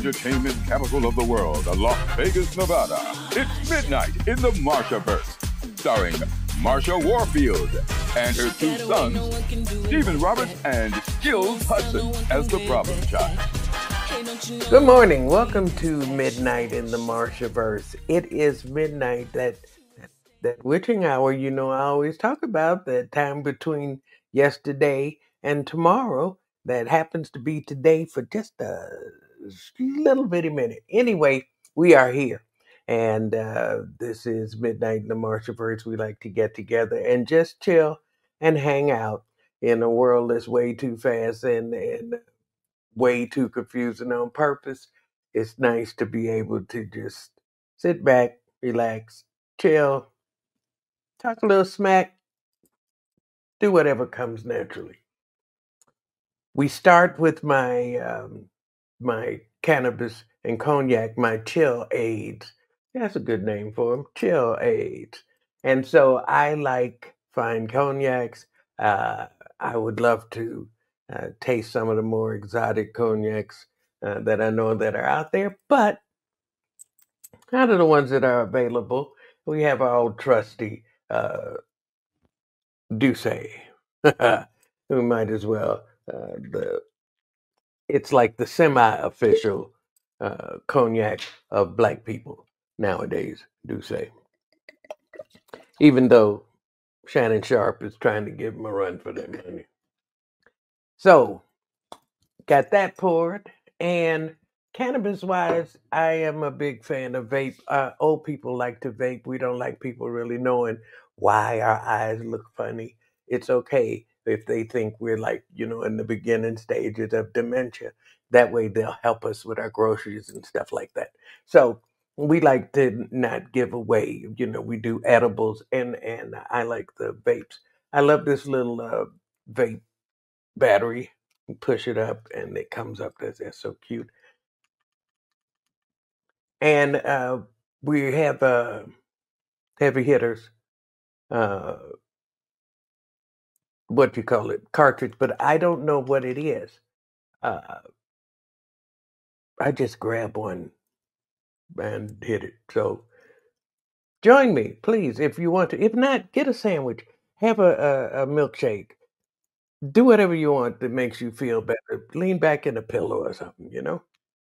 entertainment capital of the world, Las Vegas, Nevada. It's Midnight in the Marshaverse, starring Marsha Warfield and her two sons, Stephen Roberts and Skills Hudson as the problem child. Good morning. Welcome to Midnight in the Marshaverse. It is midnight, that witching hour, I always talk about, that time between yesterday and tomorrow that happens to be today for just a little bitty minute. Anyway, we are here. And this is Midnight in the Marshaverse. We like to get together and just chill and hang out in a world that's way too fast and way too confusing on purpose. It's nice to be able to just sit back, relax, chill, talk a little smack, do whatever comes naturally. We start with my cannabis and cognac, my chill aids. That's a good name for them, chill aids. And so I like fine cognacs. Uh, I would love to taste some of the more exotic cognacs that I know that are out there, but out of the ones that are available, we have our old trusty Douce. We might as well. It's like the semi-official cognac of black people nowadays, Douce. Even though Shannon Sharp is trying to give them a run for their money. So, got that poured. And cannabis-wise, I am a big fan of vape. Old people like to vape. We don't like people really knowing why our eyes look funny. It's okay if they think we're like, in the beginning stages of dementia. That way they'll help us with our groceries and stuff like that. So we like to not give away, we do edibles and I like the vapes. I love this little vape battery. You push it up and it comes up. That's so cute. And we have heavy hitters, uh, what you call it, cartridge, but I don't know what it is. Uh, I just grab one and hit it. So join me, please, if you want to. If not, get a sandwich, have a milkshake, do whatever you want that makes you feel better. Lean back in a pillow or something.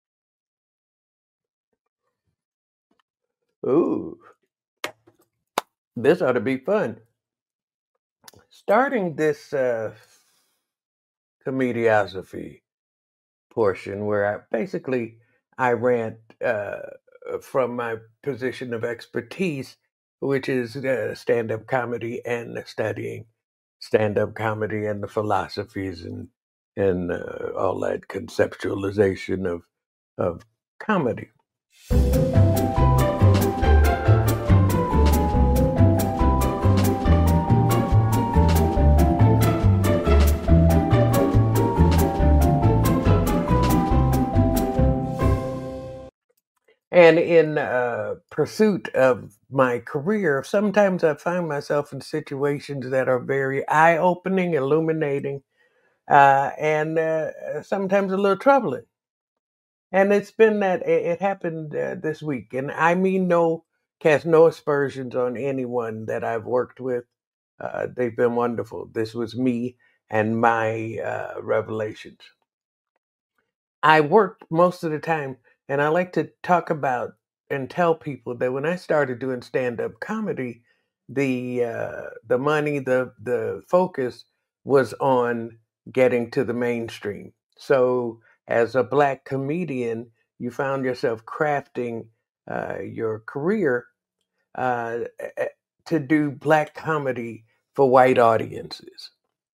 Ooh, this ought to be fun. Starting this comediosophy portion where I rant from my position of expertise, which is stand-up comedy and studying stand-up comedy and the philosophies and all that conceptualization of comedy. And in pursuit of my career, sometimes I find myself in situations that are very eye opening, illuminating, and sometimes a little troubling. And it's been that it happened this week. And I mean, cast no aspersions on anyone that I've worked with. They've been wonderful. This was me and my revelations. I work most of the time, and I like to talk about and tell people that when I started doing stand-up comedy, the money, the focus was on getting to the mainstream. So, as a black comedian, you found yourself crafting your career uh, eh, to do black comedy for white audiences.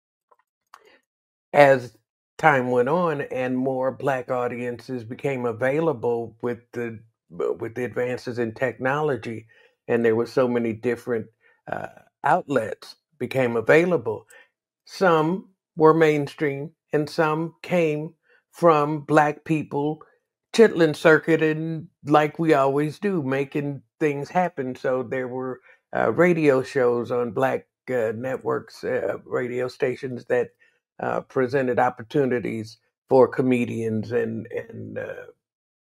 As time went on and more black audiences became available with the advances in technology, and there were so many different uh, outlets became available. Some were mainstream, and some came from black people chitlin circuit and like we always do, making things happen. So there were radio shows on black networks, radio stations that presented opportunities for comedians and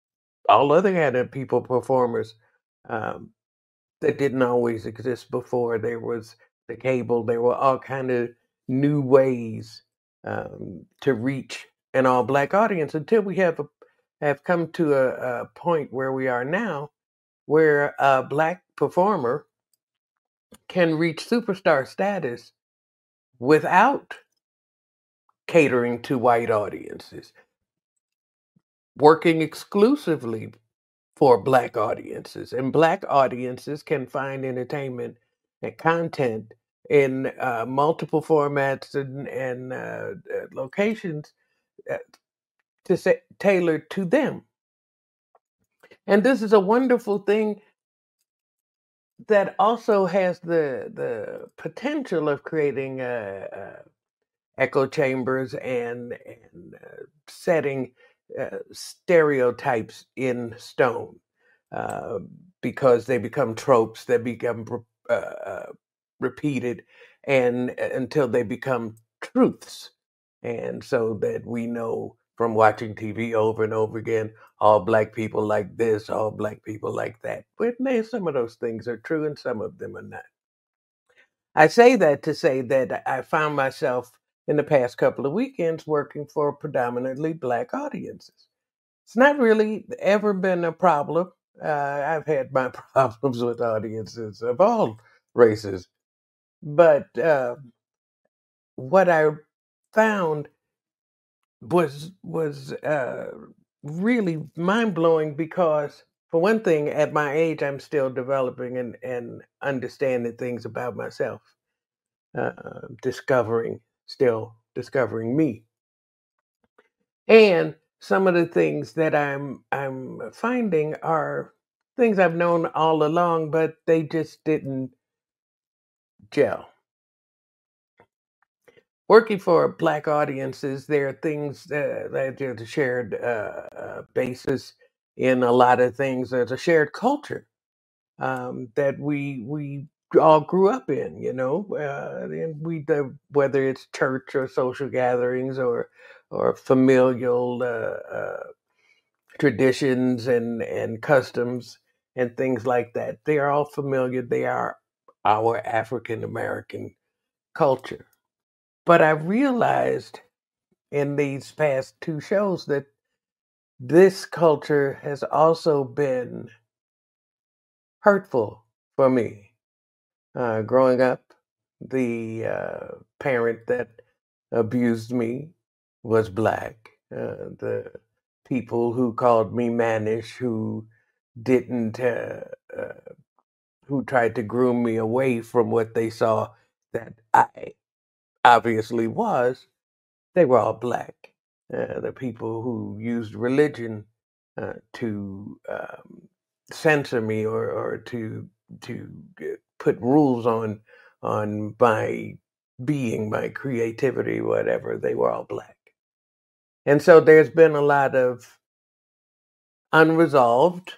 all other kind of people, performers, um, that didn't always exist before. There was the cable. There were all kind of new ways to reach an all black audience until we have come to a point where we are now, where a black performer can reach superstar status without catering to white audiences, working exclusively for black audiences. And black audiences can find entertainment and content in multiple formats and locations uh, tailored to them. And this is a wonderful thing that also has the potential of creating echo chambers and setting stereotypes in stone, uh, because they become tropes that become repeated and until they become truths, and so that we know from watching TV over and over again, all black people like this, all black people like that. But some of those things are true and some of them are not. I say that to say that I found myself in the past couple of weekends working for predominantly black audiences. It's not really ever been a problem. I've had my problems with audiences of all races, but what I found was really mind blowing because, for one thing, at my age, I'm still developing and understanding things about myself, still discovering me. And some of the things that I'm finding are things I've known all along, but they just didn't gel. Working for black audiences, there are things that there's a shared basis in a lot of things. There's a shared culture that we all grew up in, and whether it's church or social gatherings or familial traditions and customs and things like that. They are all familiar. They are our African American culture. But I realized in these past two shows that this culture has also been hurtful for me. Growing up, the parent that abused me was black. The people who called me mannish, didn't, uh, uh, who tried to groom me away from what they saw that I obviously was, they were all black. The people who used religion to censor me or to put rules on my being, my creativity, whatever, they were all black. And so there's been a lot of unresolved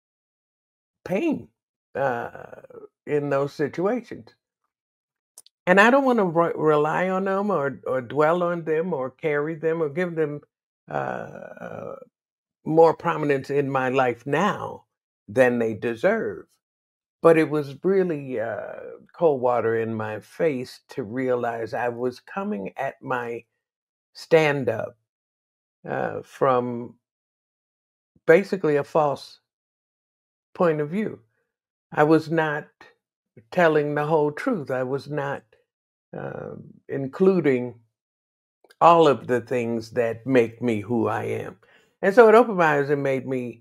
pain uh, in those situations. And I don't want to rely on them or dwell on them or carry them or give them uh, more prominence in my life now than they deserve. But it was really cold water in my face to realize I was coming at my stand up from basically a false point of view. I was not telling the whole truth. I was not including all of the things that make me who I am. And so it opened my eyes and made me.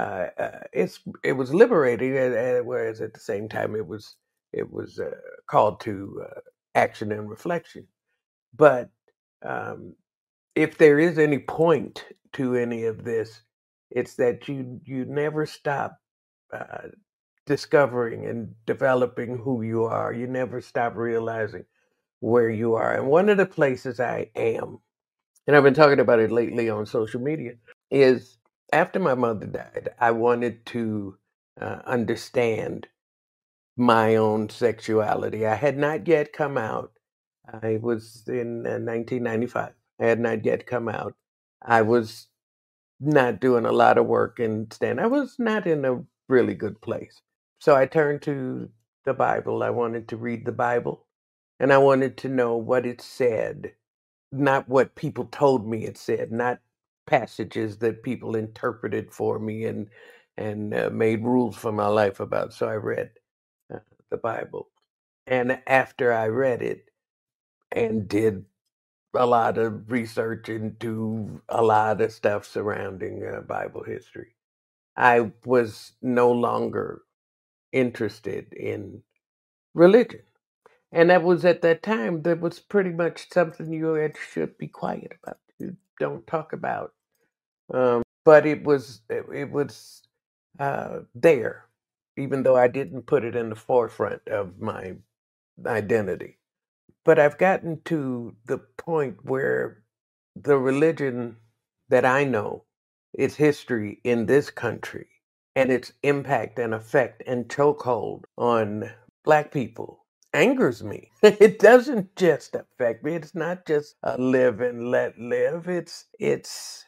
It was liberating, whereas at the same time it was called to action and reflection. But um, if there is any point to any of this, it's that you never stop uh, discovering and developing who you are. You never stop realizing where you are. And one of the places I am, and I've been talking about it lately on social media, is after my mother died, I wanted to understand my own sexuality. I had not yet come out. I was in 1995. I had not yet come out. I was not doing a lot of work and stand. I was not in a really good place. So I turned to the Bible. I wanted to read the Bible and I wanted to know what it said, not what people told me it said, not passages that people interpreted for me and made rules for my life about. So I read uh, the Bible. And after I read it and did a lot of research into a lot of stuff surrounding Bible history, I was no longer interested in religion. And that was at that time, that was pretty much something should be quiet about. You don't talk about. But it was there, even though I didn't put it in the forefront of my identity. But I've gotten to the point where the religion that I know, its history in this country, and its impact and effect and chokehold on Black people angers me. It doesn't just affect me. It's not just a live and let live. It's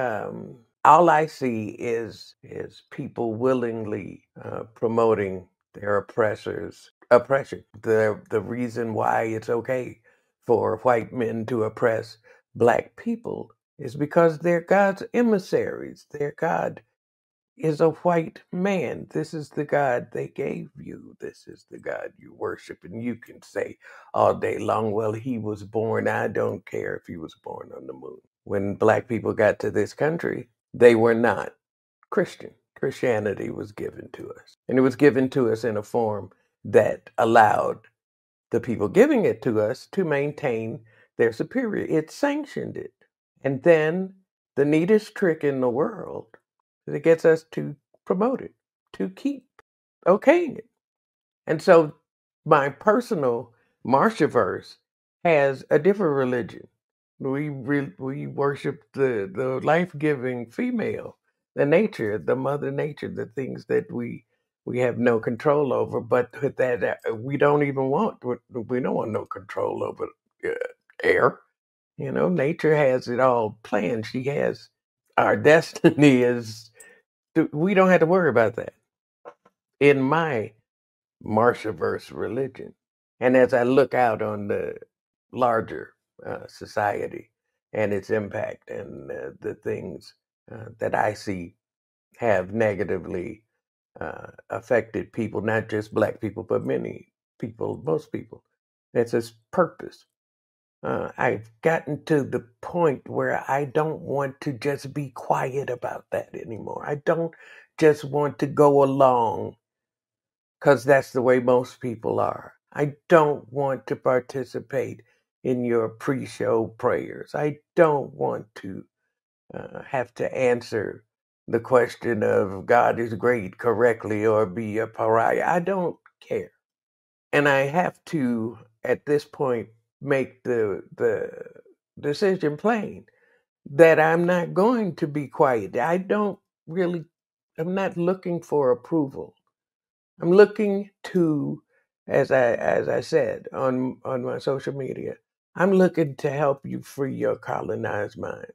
all I see is people willingly promoting their oppressors' oppression. The reason why it's okay for white men to oppress Black people is because they're God's emissaries. Their God is a white man. This is the God they gave you. This is the God you worship. And you can say all day long, well, he was born. I don't care if he was born on the moon. When Black people got to this country, they were not Christian. Christianity was given to us. And it was given to us in a form that allowed the people giving it to us to maintain their superior. It sanctioned it. And then the neatest trick in the world is it gets us to promote it, to keep okaying it. And so my personal Marshaverse has a different religion. We worship the life giving female, the nature, the mother nature, the things that we have no control over. But with that, we don't even want. We don't want no control over uh, air. You know, nature has it all planned. She has our destiny is. We don't have to worry about that in my Marshaverse religion. And as I look out on the larger society and its impact and the things that I see have negatively affected people, not just Black people, but many people, most people, it's its purpose. I've gotten to the point where I don't want to just be quiet about that anymore. I don't just want to go along because that's the way most people are. I don't want to participate in your pre show prayers. I don't want to have to answer the question of God is great correctly or be a pariah. I don't care. And I have to, at this point, make the decision plain that I'm not going to be quiet. I don't really, I'm not looking for approval. I'm looking to, as I said on my social media, I'm looking to help you free your colonized mind.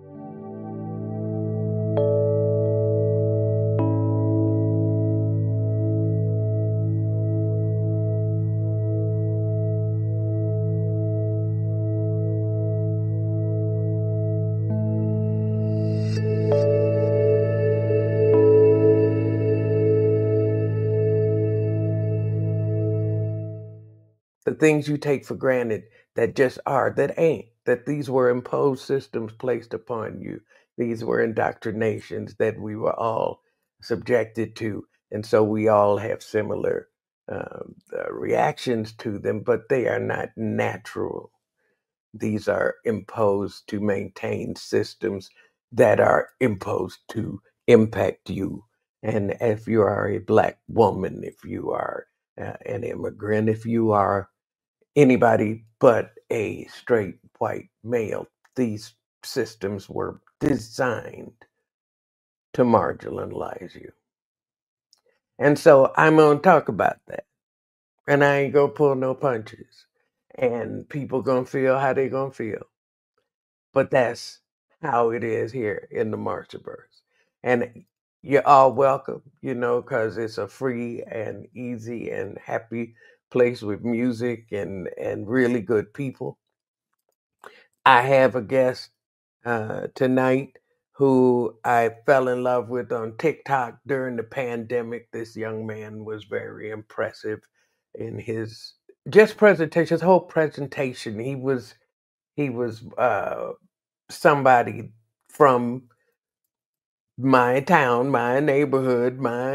The things you take for granted that just are, that ain't, that these were imposed systems placed upon you. These were indoctrinations that we were all subjected to. And so we all have similar reactions to them, but they are not natural. These are imposed to maintain systems that are imposed to impact you. And if you are a Black woman, if you are an immigrant, if you are anybody but a straight white male, these systems were designed to marginalize you. And so I'm going to talk about that. And I ain't going to pull no punches. And people going to feel how they going to feel. But that's how it is here in the Marchaverse. And you're all welcome, because it's a free and easy and happy place with music and really good people. I have a guest tonight who I fell in love with on TikTok during the pandemic. This young man was very impressive in his just presentation, his whole presentation. He was somebody from my town, my neighborhood,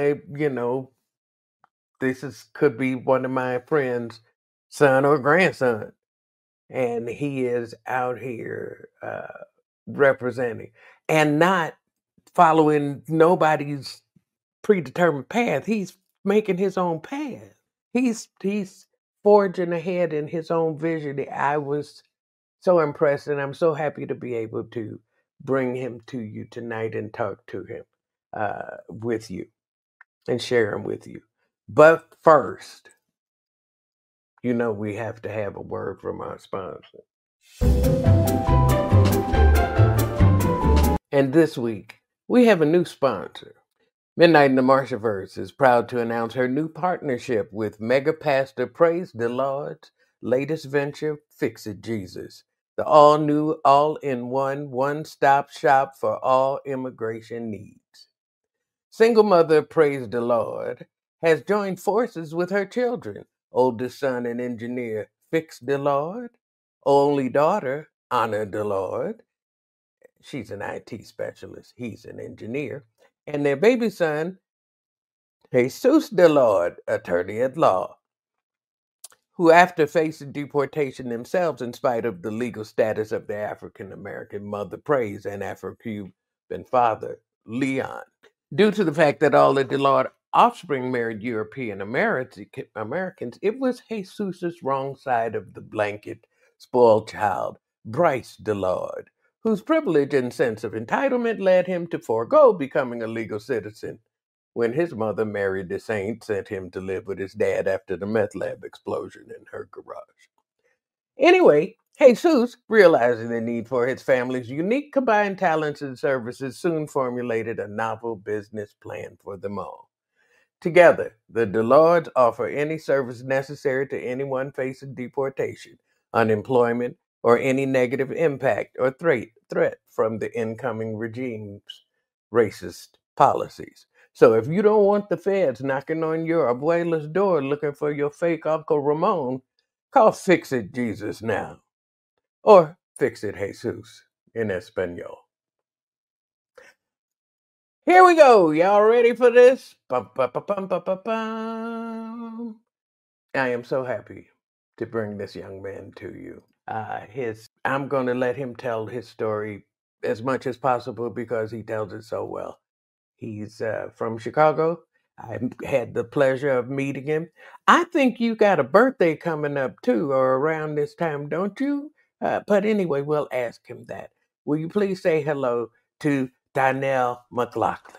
this could be one of my friends' son or grandson. And he is out here representing and not following nobody's predetermined path. He's making his own path. He's forging ahead in his own vision. I was so impressed, and I'm so happy to be able to bring him to you tonight and talk to him with you and share him with you. But first, we have to have a word from our sponsor. And this week, we have a new sponsor. Midnight in the Marchaverse is proud to announce her new partnership with Mega Pastor Praise the Lord's latest venture, Fix It Jesus, the all-new, all-in-one, one-stop shop for all immigration needs. Single mother Praise the Lord has joined forces with her children, oldest son and engineer Fix the Lord, only daughter Honor the Lord. She's an IT specialist. He's an engineer. And their baby son, Jesus the Lord, attorney at law, who, after facing deportation themselves in spite of the legal status of their African American mother, Praise, and Afro-Cuban father, Leon, due to the fact that all of the Lord offspring married European Americans, it was Jesus's wrong side of the blanket spoiled child, Bryce DeLord, whose privilege and sense of entitlement led him to forego becoming a legal citizen when his mother, Mary the Saint, sent him to live with his dad after the meth lab explosion in her garage. Anyway, Jesus, realizing the need for his family's unique combined talents and services, soon formulated a novel business plan for them all. Together, the DeLords offer any service necessary to anyone facing deportation, unemployment, or any negative impact or threat from the incoming regime's racist policies. So if you don't want the feds knocking on your abuela's door looking for your fake Uncle Ramon, call Fix It Jesus now. Or Fix It Jesus in Espanol. Here we go. Y'all ready for this? Bum, bum, bum, bum, bum, bum, bum. I am so happy to bring this young man to you. I'm going to let him tell his story as much as possible because he tells it so well. He's from Chicago. I had the pleasure of meeting him. I think you got a birthday coming up too, or around this time, don't you? But anyway, we'll ask him that. Will you please say hello to Donnell McLaughlin?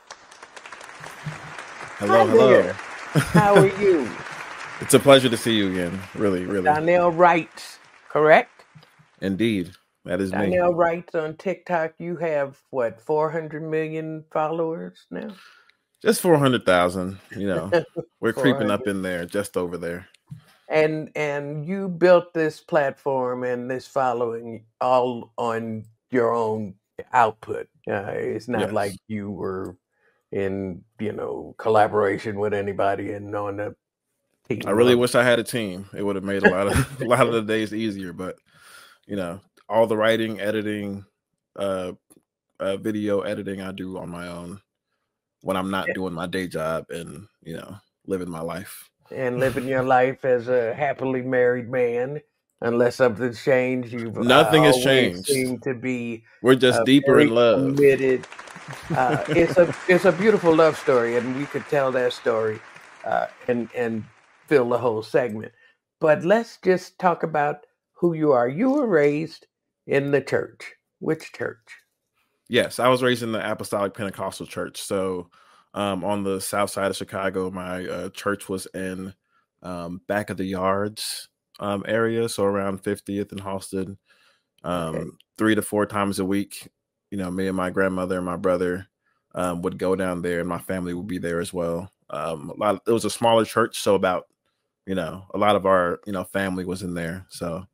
Hello, Hi hello. there. How are you? It's a pleasure to see you again. Really, really. Donnell Wright, correct? Indeed. That is me. Donnell Wright on TikTok. You have, 400 million followers now? Just 400,000, We're creeping up in there, just over there. And you built this platform and this following all on your own output. It's not like you were in, collaboration with anybody and on a team. I really wish I had a team. It would have made a lot of the days easier, but all the writing, editing, video editing I do on my own when I'm not doing my day job and, living my life. And living your life as a happily married man, unless something's changed. Nothing has changed. Seem to be. We're just deeper in love. Committed. It's a beautiful love story, and we could tell that story and fill the whole segment. But let's just talk about who you are. You were raised in the church. Which church? Yes, I was raised in the Apostolic Pentecostal Church. So on the south side of Chicago, my church was in back of the yards area, so around 50th and Halsted, 3 to 4 times a week. me and my grandmother and my brother would go down there, and my family would be there as well. It was a smaller church, so about a lot of our family was in there. So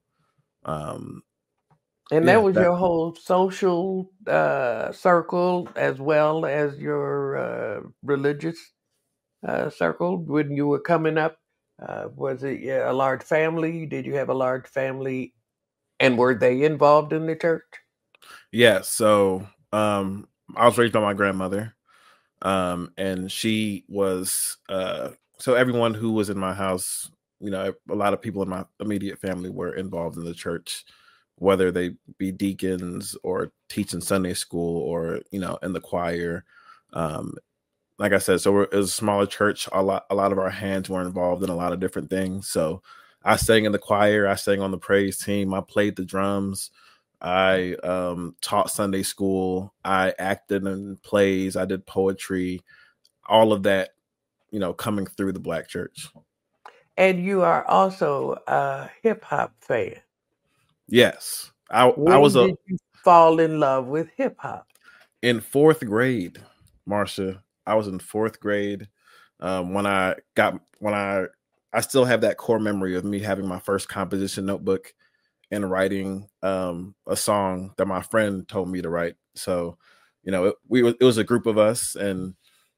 and that was your whole social circle as well as your religious circle when you were coming up. Was it a large family? Did you have a large family, and were they involved in the church? Yeah. So I was raised by my grandmother, and she was so everyone who was in my house, a lot of people in my immediate family were involved in the church, whether they be deacons or teaching Sunday school or in the choir. Like I said, so it was a smaller church. A lot of our hands were involved in a lot of different things. So I sang in the choir, I sang on the praise team, I played the drums, I taught Sunday school, I acted in plays, I did poetry, all of that, coming through the Black church. And you are also a hip hop fan. Yes. When did you fall in love with hip hop? In 4th grade, Marsha. I was in 4th grade when I still have that core memory of me having my first composition notebook and writing a song that my friend told me to write. So, it was a group of us, and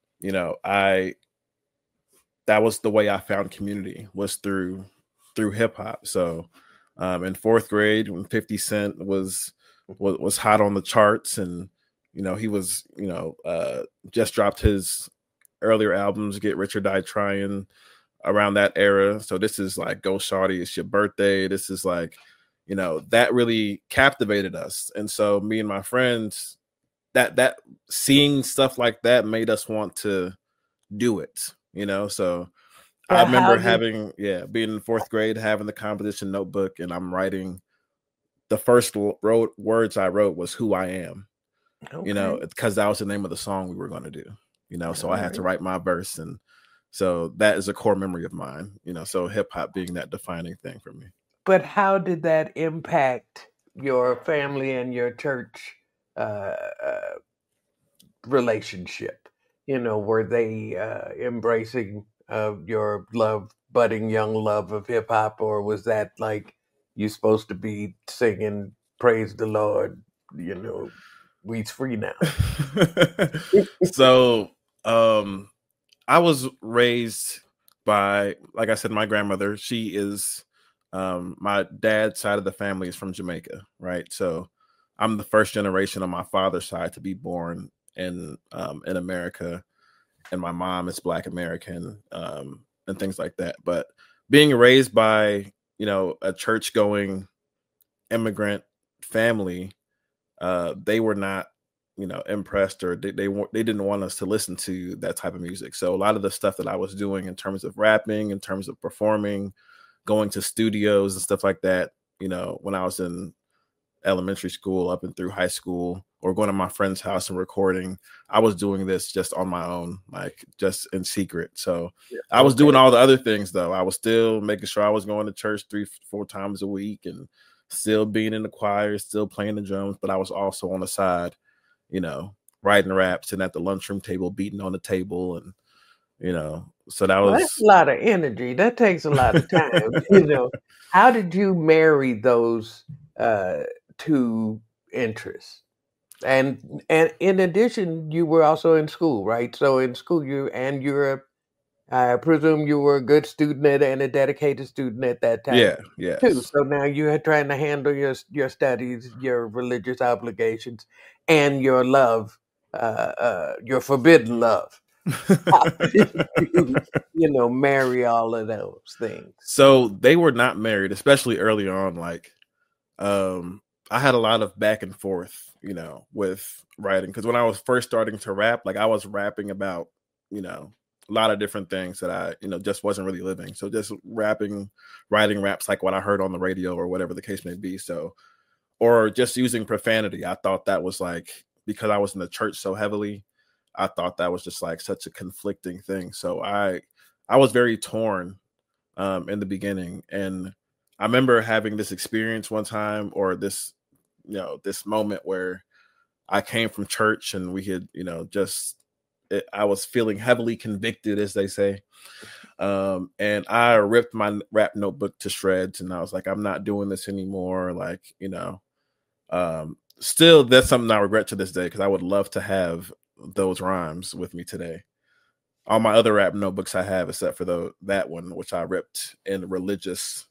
that was the way I found community, was through hip hop. So in 4th grade, when 50 Cent was hot on the charts, and he was just dropped his earlier albums, Get Rich or Die Trying, around that era. So this is like Go Shawty, It's Your Birthday. This is like, that really captivated us. And so me and my friends, that seeing stuff like that made us want to do it, so I remember being in 4th grade, having the composition notebook, and I'm writing, the first words I wrote was "Who I Am," because that was the name of the song we were going to do, so I had to write my verse. And so that is a core memory of mine, so hip hop being that defining thing for me. But how did that impact your family and your church relationship? Were they embracing your budding young love of hip hop, or was that like you supposed to be singing "Praise the Lord"? We's free now. So, I was raised by, like I said, my grandmother. She is my dad's side of the family is from Jamaica, right? So I'm the first generation on my father's side to be born in America, and my mom is Black American, and things like that. But being raised by a church going immigrant family, they were not impressed, or they didn't want us to listen to that type of music. So a lot of the stuff that I was doing in terms of rapping, in terms of performing, going to studios and stuff like that, when I was in elementary school up and through high school, or going to my friend's house and recording, I was doing this just on my own, like just in secret. So I was doing all the other things, though. I was still making sure I was going to church 3-4 times a week, and still being in the choir, still playing the drums. But I was also on the side, writing raps, and at the lunchroom table, beating on the table. And, so that was that's a lot of energy. That takes a lot of time. How did you marry those two interests? And in addition, you were also in school, right? So in school, I presume you were a good student and a dedicated student at that time. Yeah. Too. So now you're trying to handle your studies, your religious obligations, and your love, your forbidden love. How did you, marry all of those things? So they were not married, especially early on. Like, I had a lot of back and forth, with writing, because when I was first starting to rap, like I was rapping about, a lot of different things that I, just wasn't really living. So just writing raps like what I heard on the radio or whatever the case may be. So, or just using profanity. I thought that was like, because I was in the church so heavily, I thought that was just like such a conflicting thing. So I was very torn in the beginning. And I remember having this experience one time, or this, this moment where I came from church and we had, I was feeling heavily convicted, as they say. And I ripped my rap notebook to shreds, and I was like, I'm not doing this anymore. Like, still, that's something I regret to this day, because I would love to have those rhymes with me today. All my other rap notebooks I have, except for that one, which I ripped in religious,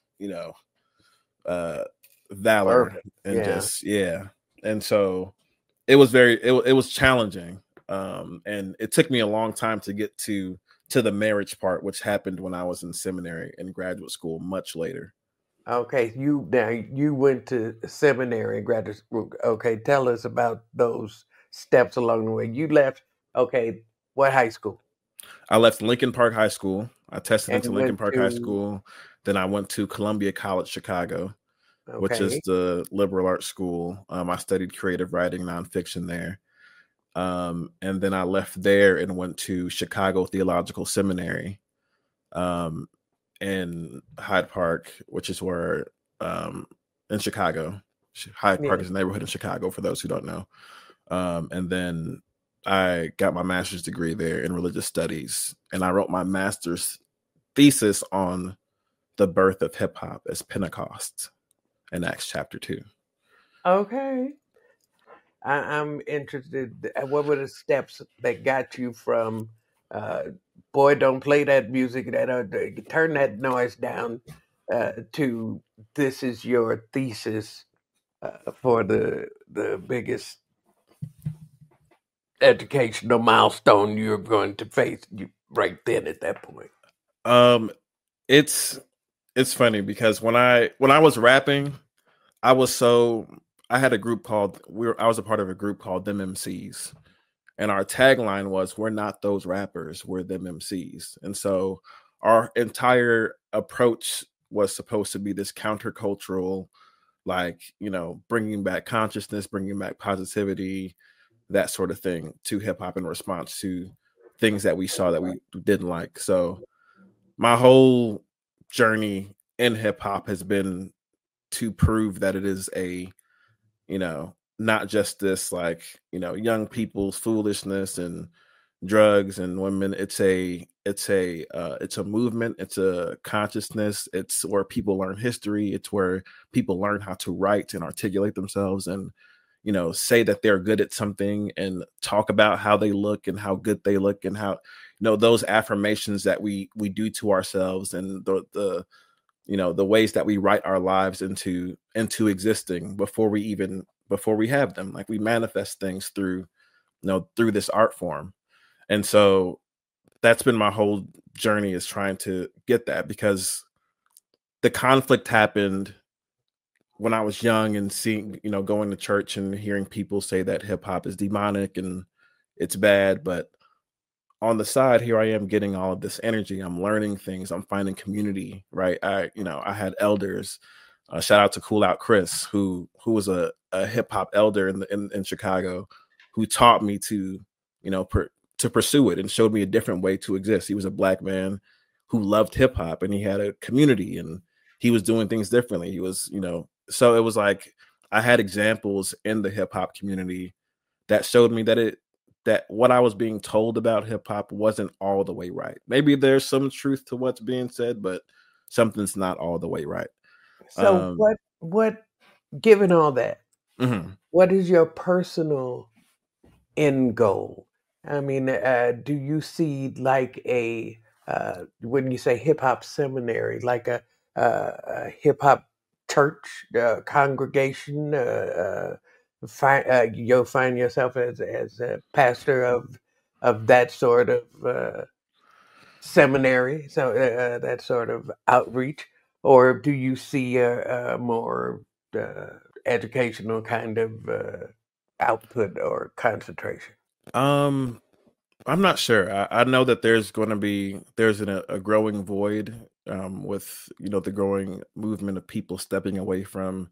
valor and and so it was it was challenging, and it took me a long time to get to the marriage part, which happened when I was in seminary and graduate school much later. Okay, you went to seminary and graduate school. Okay, tell us about those steps along the way. You left. Okay, what high school? I left Lincoln Park High School. I tested And into Lincoln Park High School. Then I went to Columbia College Chicago, which is the liberal arts school. I studied creative writing, nonfiction there. And then I left there and went to Chicago Theological Seminary in Hyde Park, which is where in Chicago. Hyde Park is a neighborhood in Chicago, for those who don't know. And then I got my master's degree there in religious studies, and I wrote my master's thesis on the birth of hip hop as Pentecost in Acts chapter 2. Okay. I'm interested. What were the steps that got you from, boy, don't play that music, turn that noise down, to this is your thesis for the biggest educational milestone you're going to face right then at that point? It's funny because when I was rapping, I had a group called I was a part of a group called Them MCs, and our tagline was, "We're not those rappers, we're them MCs." And so our entire approach was supposed to be this countercultural, bringing back consciousness, bringing back positivity, that sort of thing to hip hop in response to things that we saw that we didn't like. So my whole journey in hip hop has been to prove that it is not just this young people's foolishness and drugs and women. It's a movement. It's a consciousness. It's where people learn history. It's where people learn how to write and articulate themselves and say that they're good at something and talk about how they look and how good they look and how those affirmations that we do to ourselves and the ways that we write our lives into existing before we have them. Like, we manifest things through this art form. And so that's been my whole journey, is trying to get that, because the conflict happened when I was young and seeing, going to church and hearing people say that hip hop is demonic and it's bad. But on the side, here I am getting all of this energy. I'm learning things. I'm finding community, right? I had elders. Shout out to Cool Out Chris, who was a hip hop elder in Chicago, who taught me to pursue it and showed me a different way to exist. He was a Black man who loved hip hop, and he had a community, and he was doing things differently. He was, so it was like I had examples in the hip hop community that showed me that what I was being told about hip hop wasn't all the way right. Maybe there's some truth to what's being said, but something's not all the way right. So what, given all that, what is your personal end goal? I mean, do you see like when you say hip hop seminary, like a hip hop church congregation? You'll find yourself as a pastor of that sort of seminary, so that sort of outreach, or do you see a more educational kind of output or concentration? I'm not sure. I know that there's a growing void with the growing movement of people stepping away from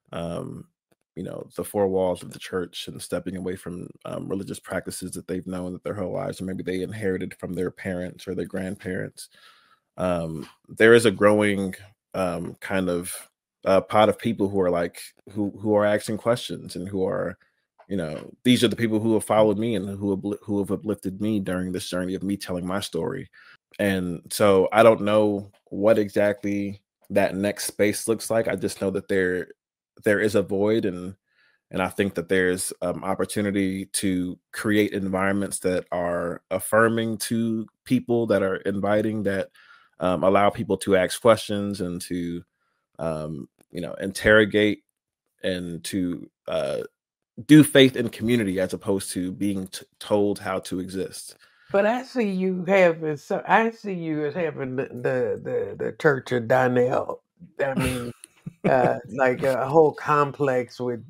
the four walls of the church and stepping away from religious practices that they've known that their whole lives, or maybe they inherited from their parents or their grandparents. There is a growing kind of pot of people who are who are asking questions and who are these are the people who have followed me and who have uplifted me during this journey of me telling my story. And so I don't know what exactly that next space looks like. I just know that there is a void, and I think that there's opportunity to create environments that are affirming to people, that are inviting, that allow people to ask questions and to interrogate, and to do faith in community as opposed to being told how to exist. But I see you having I see you as having the Church of Donnell. I mean, like a whole complex with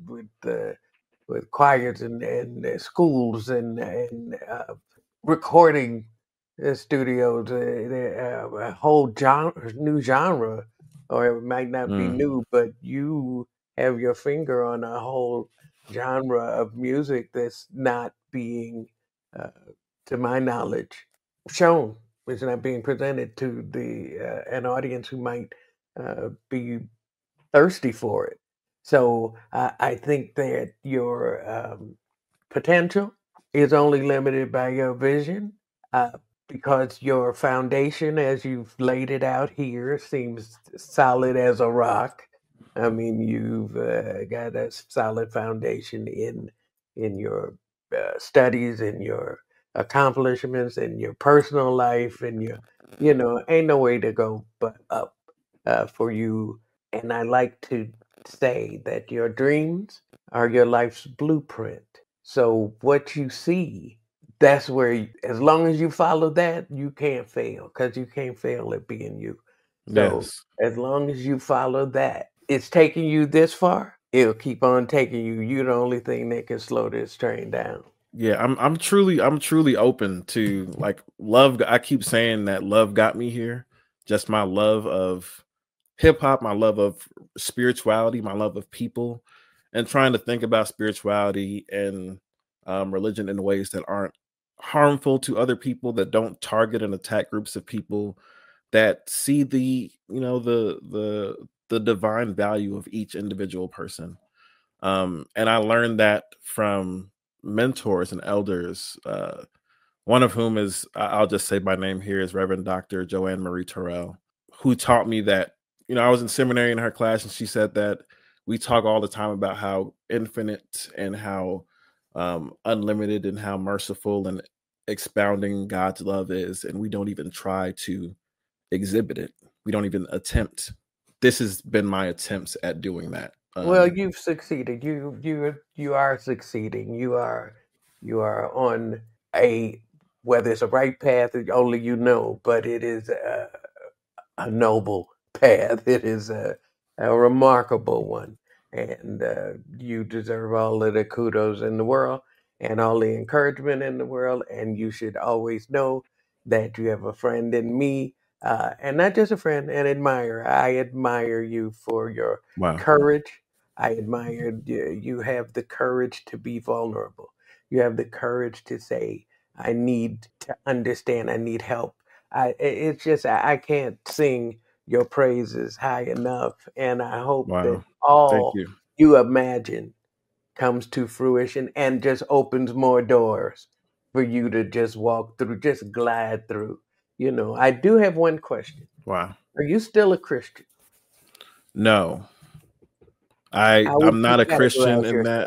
choirs and schools and recording studios, a whole new genre, or it might not be new, but you have your finger on a whole genre of music that's not being, to my knowledge, shown. It's not being presented to an audience who might be thirsty for it. So I think that your potential is only limited by your vision, because your foundation, as you've laid it out here, seems solid as a rock. I mean, you've got a solid foundation in your studies, in your accomplishments, in your personal life, and ain't no way to go but up for you. And I like to say that your dreams are your life's blueprint. So what you see, that's where, as long as you follow that, you can't fail, because you can't fail at being you. So Yes. as long as you follow that, it's taking you this far, it'll keep on taking you. You're the only thing that can slow this train down. Yeah, I'm truly open to, like, love. I keep saying that love got me here. Just my love of hip hop, my love of spirituality, my love of people, and trying to think about spirituality and religion in ways that aren't harmful to other people, that don't target and attack groups of people, that see the divine value of each individual person. And I learned that from mentors and elders, one of whom is, I'll just say by name here, is Reverend Dr. Joanne Marie Terrell, who taught me that, I was in seminary in her class, and she said that we talk all the time about how infinite and how unlimited and how merciful and expounding God's love is, and we don't even try to exhibit it. We don't even attempt. This has been my attempts at doing that. Well, you've succeeded. You are succeeding. You are on whether it's a right path, only you know, but it is a noble path. It is a remarkable one, and you deserve all of the kudos in the world and all the encouragement in the world. And you should always know that you have a friend in me, and not just a friend, an admirer. I admire you for your courage. I admire you have the courage to be vulnerable. You have the courage to say, I need to understand, I need help. It's just, I can't sing your praises high enough. And I hope that all you imagine comes to fruition and just opens more doors for you to just walk through, just glide through. I do have one question. Wow. Are you still a Christian? No. I'm not a Christian in that.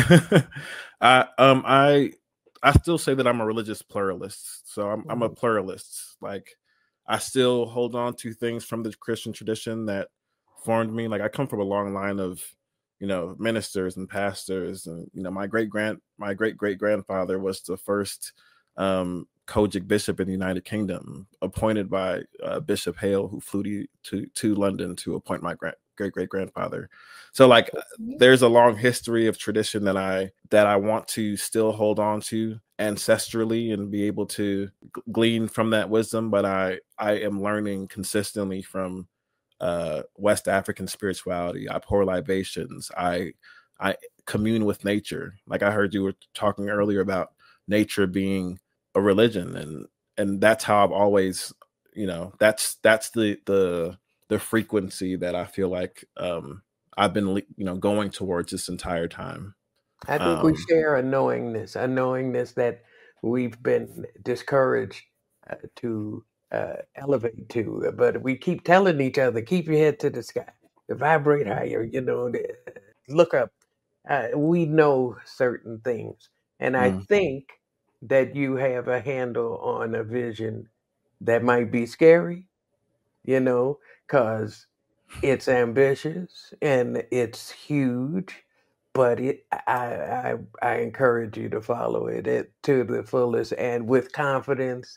I still say that I'm a religious pluralist. So I'm a pluralist. Like, I still hold on to things from the Christian tradition that formed me. Like, I come from a long line of, ministers and pastors, and my great great grandfather was the first Kojic bishop in the United Kingdom, appointed by Bishop Hale, who flew to London to appoint my great grandfather. So, like, there's a long history of tradition that I want to still hold on to ancestrally and be able to glean from that wisdom. But I am learning consistently from West African spirituality. I pour libations. I commune with nature. Like, I heard you were talking earlier about nature being a religion, and that's how I've always, that's the frequency that I feel like I've been going towards this entire time. I think we Um, share a knowingness that we've been discouraged to elevate to, but we keep telling each other, keep your head to the sky, vibrate higher, look up. We know certain things. And I mm, think that you have a handle on a vision that might be scary, because it's ambitious and it's huge, but I encourage you to follow it to the fullest and with confidence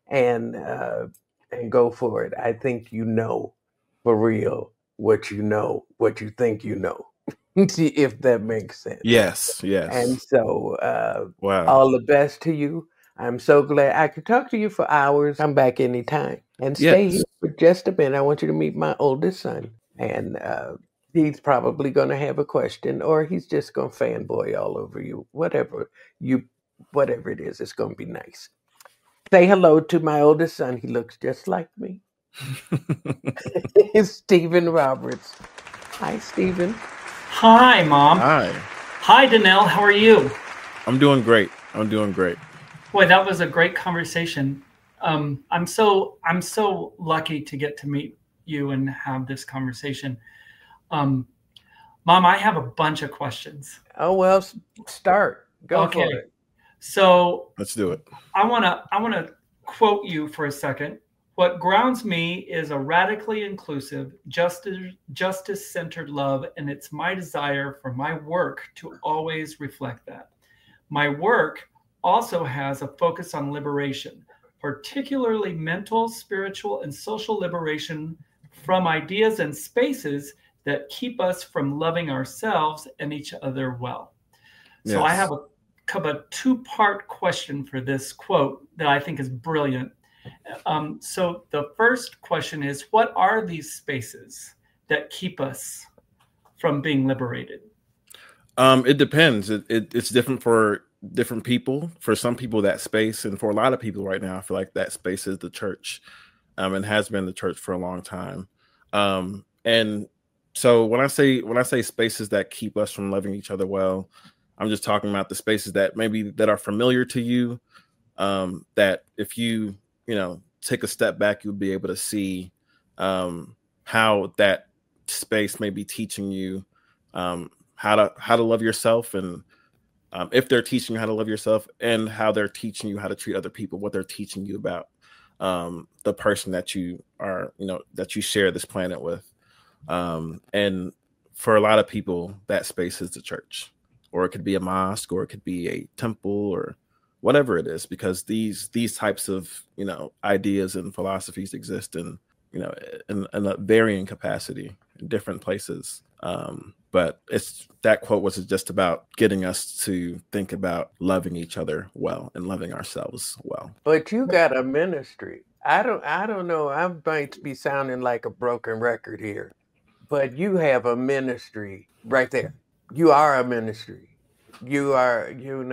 and go for it. I think for real what you think you know, if that makes sense. yes, And yes. so, Wow. all the best to you. I'm so glad I could talk to you for hours. Come back anytime and stay here Yes. for just a minute. I want you to meet my oldest son, and he's probably going to have a question, or he's just going to fanboy all over you. Whatever it is, it's going to be nice. Say hello to my oldest son. He looks just like me. It's Stephen Roberts. Hi, Stephen. Hi, Mom. Hi. Hi, Danelle. How are you? I'm doing great. I'm doing great. Boy, that was a great conversation. I'm so lucky to get to meet you and have this conversation. Mom, I have a bunch of questions. Oh well, start. Go Okay. for it. So Let's do it. I wanna quote you for a second. What grounds me is a radically inclusive, justice-centered love, and it's my desire for my work to always reflect that. My work also has a focus on liberation, particularly mental, spiritual, and social liberation from ideas and spaces that keep us from loving ourselves and each other well. So I have a two-part question for this quote that I think is brilliant. So the first question is, what are these spaces that keep us from being liberated? It depends. It's different for different people. For some people, that space, and for a lot of people right now, I feel like that space is the church, and has been the church for a long time. And so when I say spaces that keep us from loving each other well, I'm just talking about the spaces that are familiar to you. That if you take a step back, you'll be able to see how that space may be teaching you how to love yourself, and if they're teaching you how to love yourself, and how they're teaching you how to treat other people, what they're teaching you about the person that you are, that you share this planet with. And for a lot of people, that space is the church, or it could be a mosque, or it could be a temple, or whatever it is, because these types of ideas and philosophies exist in a varying capacity in different places. But that quote was just about getting us to think about loving each other well and loving ourselves well. But you got a ministry. I don't know. I might be sounding like a broken record here, but you have a ministry right there. You are a ministry. You are,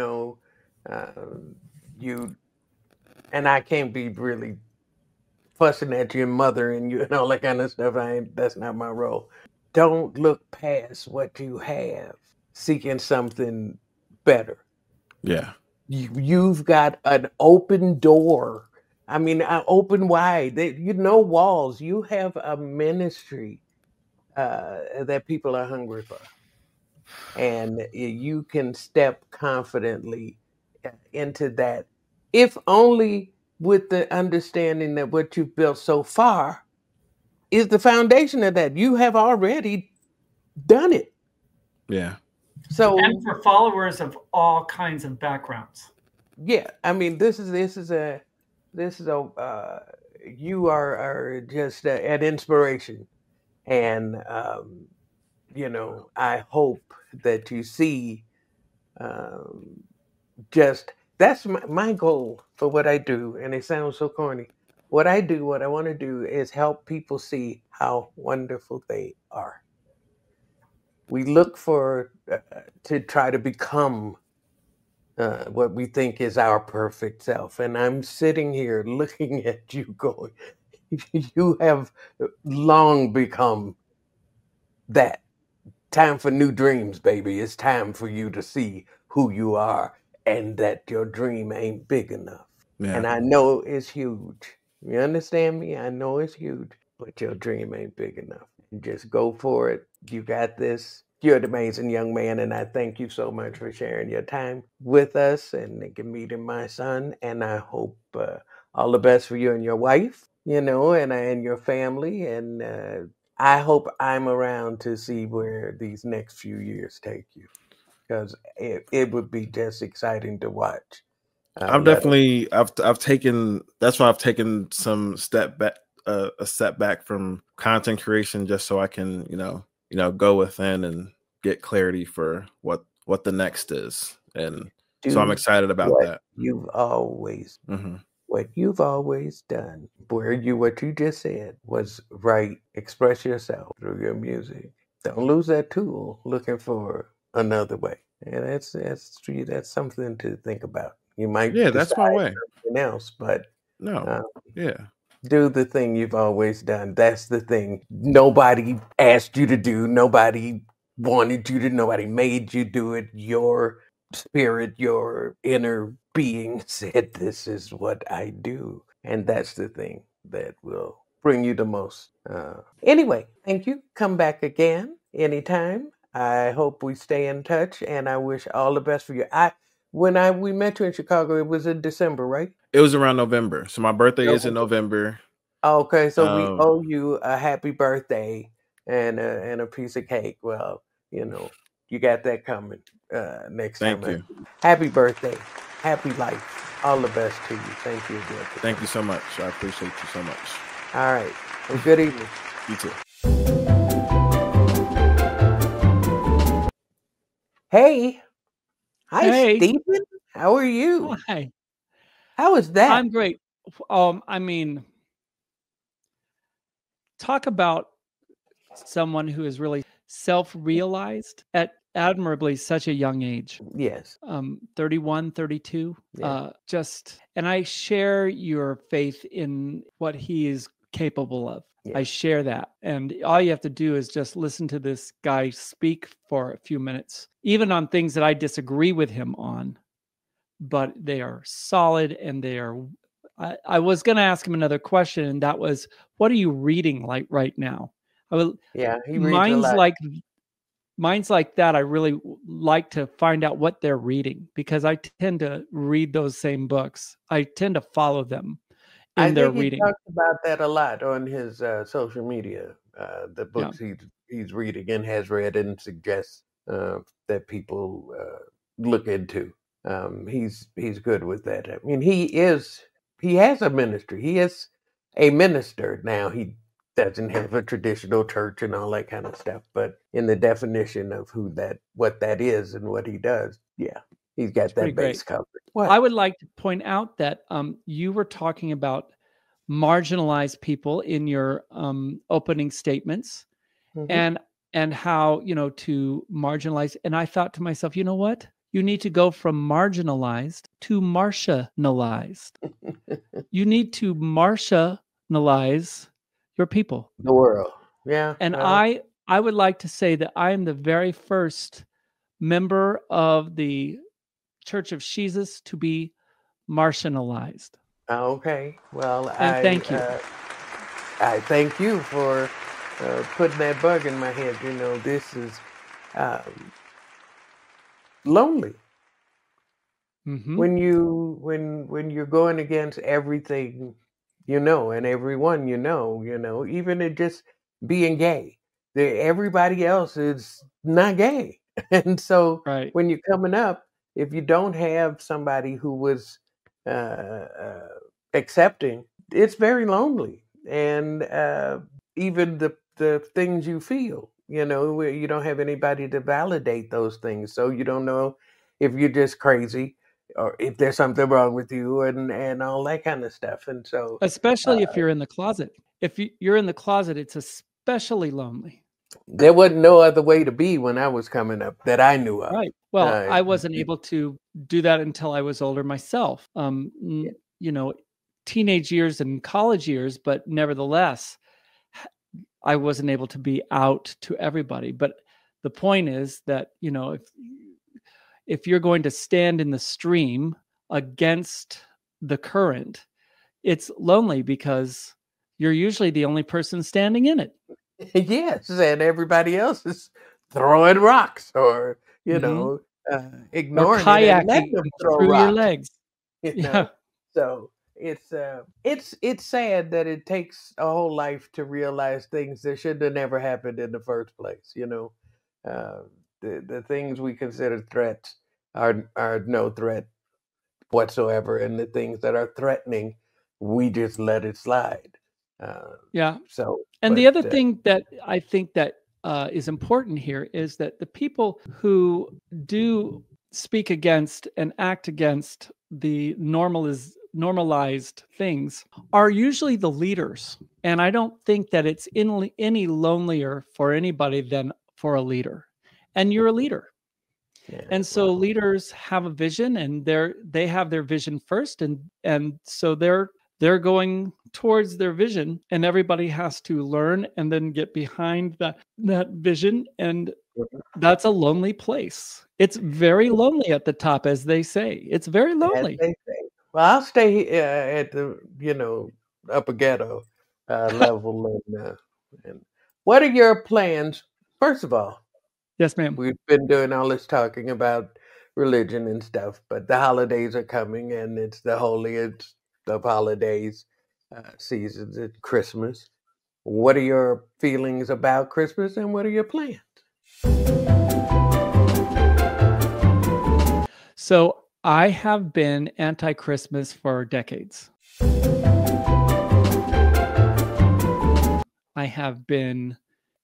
you, and I can't be really fussing at your mother and you and all that kind of stuff. That's not my role. Don't look past what you have, seeking something better. Yeah. You've got an open door. I mean, open wide. Walls. You have a ministry that people are hungry for, and you can step confidently into that, if only with the understanding that what you've built so far is the foundation of that. You have already done it. Yeah. So, and for followers of all kinds of backgrounds. Yeah, I mean, you are just an inspiration, and I hope that you see, just that's my goal for what I do, and it sounds so corny. What I want to do is help people see how wonderful they are. We look for to try to become what we think is our perfect self. And I'm sitting here looking at you going, you have long become that. time for new dreams, baby. It's time for you to see who you are and that your dream ain't big enough. Yeah. And I know it's huge. You understand me? I know it's huge, but your dream ain't big enough. Just go for it. You got this. You're an amazing young man, and I thank you so much for sharing your time with us and meeting my son. And I hope all the best for you and your wife, and your family. And I hope I'm around to see where these next few years take you, because it would be just exciting to watch. I've definitely I've taken, that's why I've taken some step back, a step back from content creation, just so I can go within and get clarity for what the next is, and so I'm excited about that. You've always what you've always done, what you just said was right. Express yourself through your music. Don't lose that tool looking for another way. And that's something to think about. You might that's my way. Something else, but do the thing you've always done. That's the thing. Nobody asked you to do. Nobody wanted you to. Nobody made you do it. Your spirit, your inner being said, "This is what I do," and that's the thing that will bring you the most. Anyway, thank you. Come back again anytime. I hope we stay in touch, and I wish all the best for you. When we met you in Chicago, it was in December, right? It was around November. So my birthday is in November. Okay, so we owe you a happy birthday and a piece of cake. Well, you got that coming next time. Thank you. Happy birthday. Happy life. All the best to you. Thank you again. Thank you so much. I appreciate you so much. All right. Well, good evening. You too. Hey. Hi, Stephen. How are you? Hi. How is that? I'm great. Talk about someone who is really self-realized at admirably such a young age. Yes. 31, 32. Yeah. And I share your faith in what he is capable of. Yeah. I share that. And all you have to do is just listen to this guy speak for a few minutes, even on things that I disagree with him on, but they are solid and they are. I was going to ask him another question, and that was, what are you reading like right now? He reads a lot. Mine's like that. I really like to find out what they're reading, because I tend to read those same books. I tend to follow them in their reading. He talks about that a lot on his social media. The books he's reading and has read and suggests that people look into. He's good with that. I mean, he has a ministry. He is a minister now. He doesn't have a traditional church and all that kind of stuff, but in the definition of what that is and what he does, he's got that base covered. What? I would like to point out that you were talking about marginalized people in your opening statements, and how to marginalize. And I thought to myself, you know what? You need to go from marginalized to Marcianalized. You need to Marcianalize your people, the world. Yeah. And I would like to say that I am the very first member of the Church of Jesus to be Marcianalized. Okay. Well, thank you. I thank you for putting that bug in my head. This is lonely. When you're going against everything and everyone even in just being gay, everybody else is not gay, and so when you're coming up, if you don't have somebody who was accepting, it's very lonely. And even the things you feel, where you don't have anybody to validate those things, so you don't know if you're just crazy or if there's something wrong with you and all that kind of stuff. And so, especially if you're in the closet, you're in the closet, it's especially lonely. There wasn't no other way to be when I was coming up that I knew of. Right. Well, I wasn't able to do that until I was older myself. Teenage years and college years, but nevertheless, I wasn't able to be out to everybody. But The point is that, if you're going to stand in the stream against the current, it's lonely because you're usually the only person standing in it. Yes, and everybody else is throwing rocks or, Or ignoring it and letting kayaking them throw through your rocks. legs. Yeah. So it's sad that it takes a whole life to realize things that should have never happened in the first place. The things we consider threats are no threat whatsoever, and the things that are threatening, we just let it slide. Yeah. So, and the other thing that I think that is important here is that the people who do speak against and act against the normalized things are usually the leaders. And I don't think that it's any lonelier for anybody than for a leader. And you're a leader. Yeah, and so leaders have a vision, and they have their vision first, and so they're going towards their vision, and everybody has to learn and then get behind that vision, and that's a lonely place. It's very lonely at the top, as they say. It's very lonely. As they say. Well, I'll stay at the upper ghetto level. And what are your plans? First of all, yes, ma'am. We've been doing all this talking about religion and stuff, but the holidays are coming, and it's the holiest of holidays, seasons at Christmas. What are your feelings about Christmas, and what are your plans? So I have been anti-Christmas for decades. I have been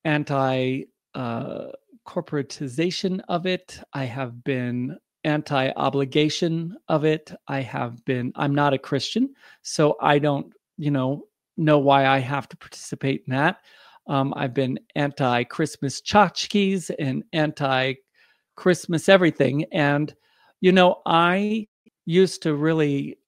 corporatization of it. I have been anti-obligation of it. I'm not a Christian, so I don't, know why I have to participate in that. I've been anti-Christmas tchotchkes and anti-Christmas everything. And, I used to really,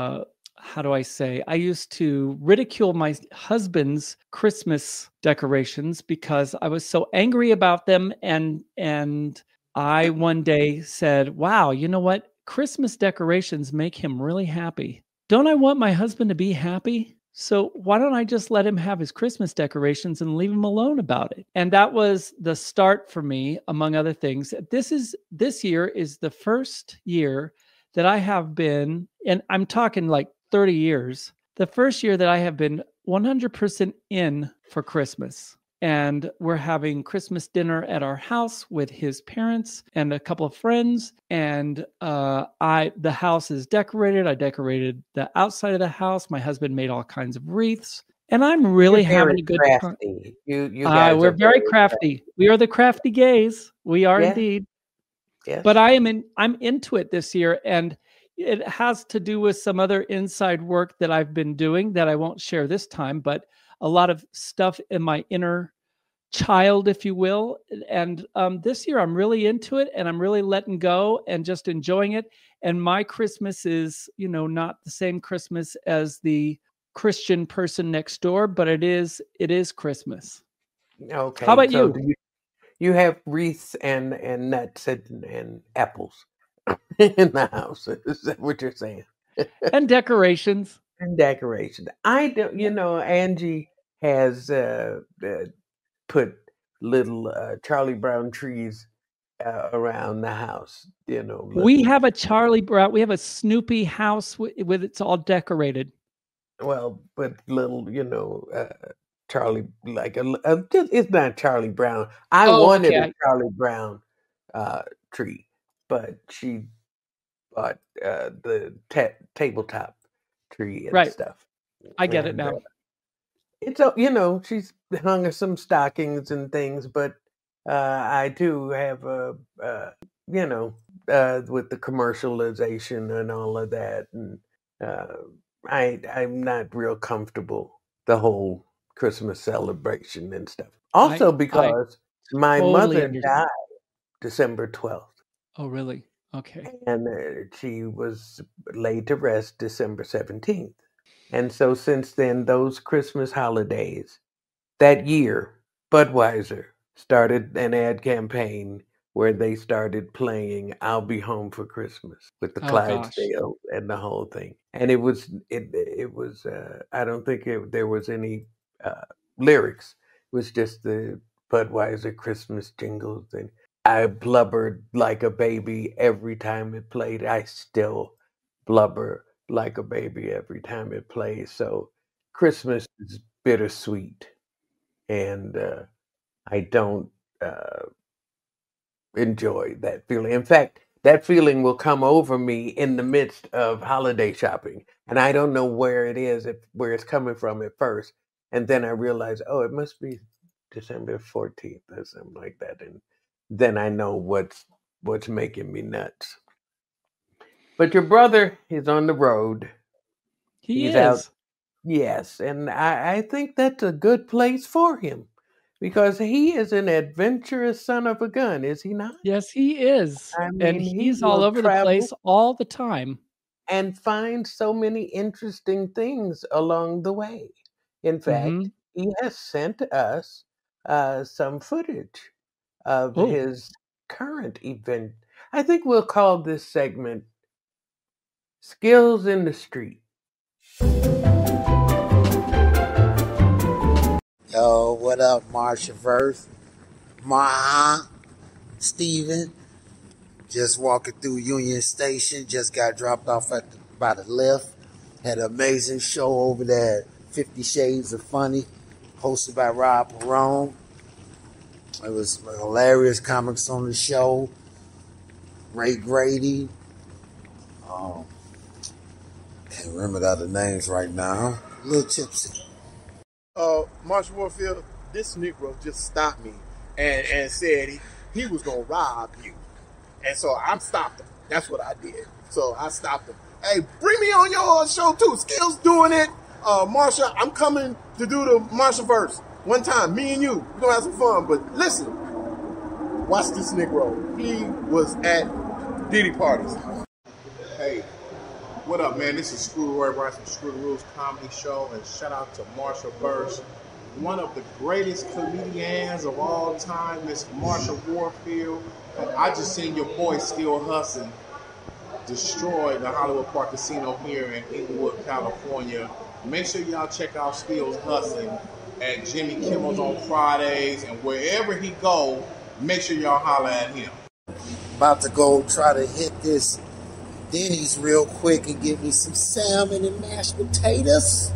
I used to ridicule my husband's Christmas decorations because I was so angry about them. And I one day said, wow, you know what? Christmas decorations make him really happy. Don't I want my husband to be happy? So why don't I just let him have his Christmas decorations and leave him alone about it? And that was the start for me, among other things. This year is the first year that I have been, and I'm talking like 30 years, the first year that I have been 100% in for Christmas. And we're having Christmas dinner at our house with his parents and a couple of friends. And the house is decorated. I decorated the outside of the house. My husband made all kinds of wreaths. And I'm really having a good time. You guys we're very crafty. We are the crafty gays. We are indeed. Yes. But I'm into it this year. And it has to do with some other inside work that I've been doing that I won't share this time, but a lot of stuff in my inner child, if you will. And this year I'm really into it, and I'm really letting go and just enjoying it. And my Christmas is, not the same Christmas as the Christian person next door, but it is Christmas. Okay. How about you? You have wreaths and nuts and apples in the house. Is that what you're saying? And decorations. And decorations. I don't, Angie has put little Charlie Brown trees around the house. We have a Charlie Brown. We have a Snoopy house with it's all decorated. Well, but little, Charlie, like it's not Charlie Brown. I wanted a Charlie Brown tree, but she bought the tabletop tree and stuff. I get it now. It's she's hung some stockings and things, but I too have with the commercialization and all of that, and I'm not real comfortable the whole Christmas celebration and stuff. Also because my mother died December 12th. Oh, really? Okay. And she was laid to rest December 17th. And so since then, those Christmas holidays, that year, Budweiser started an ad campaign where they started playing "I'll Be Home for Christmas" with the Oh gosh. Clydesdale and the whole thing. And it was I don't think there was any lyrics. It was just the Budweiser Christmas jingles, and I blubbered like a baby every time it played. I still blubber like a baby every time it plays. So Christmas is bittersweet, and I don't enjoy that feeling. In fact, that feeling will come over me in the midst of holiday shopping, and I don't know where it is, where it's coming from at first, and then I realize, oh, it must be December 14th or something like that, and then I know what's making me nuts. But your brother is on the road. He's out. Yes, and I think that's a good place for him because he is an adventurous son of a gun, is he not? Yes, he is. I mean, And he's all over the place all the time. And find so many interesting things along the way. In fact, he has sent us some footage of his current event. I think we'll call this segment Skills in the Street. Yo, what up, Marshaverse? Steven. Just walking through Union Station. Just got dropped off by the lift. Had an amazing show over there, 50 Shades of Funny, hosted by Rob Perone. It was hilarious comics on the show. Ray Grady. Can't remember the other names right now. A little tipsy. Marshall Warfield, this Negro just stopped me and said he was going to rob you. And so I stopped him. That's what I did. So I stopped him. Hey, bring me on your show too. Skills doing it. Marsha, I'm coming to do the Marshaverse. One time, me and you, we're going to have some fun. But listen, watch this Negro. He was at Diddy parties. Hey, what up, man? This is Screw Roy Rice from Screw the Rules Comedy Show, and shout out to Marshaverse, one of the greatest comedians of all time, Miss Marsha Warfield. I just seen your boy Still Hustling destroy the Hollywood Park Casino here in Inglewood, California. Make sure y'all check out Still's Hustling at Jimmy Kimmel's on Fridays, and wherever he go, make sure y'all holler at him. About to go try to hit this Denny's real quick and get me some salmon and mashed potatoes.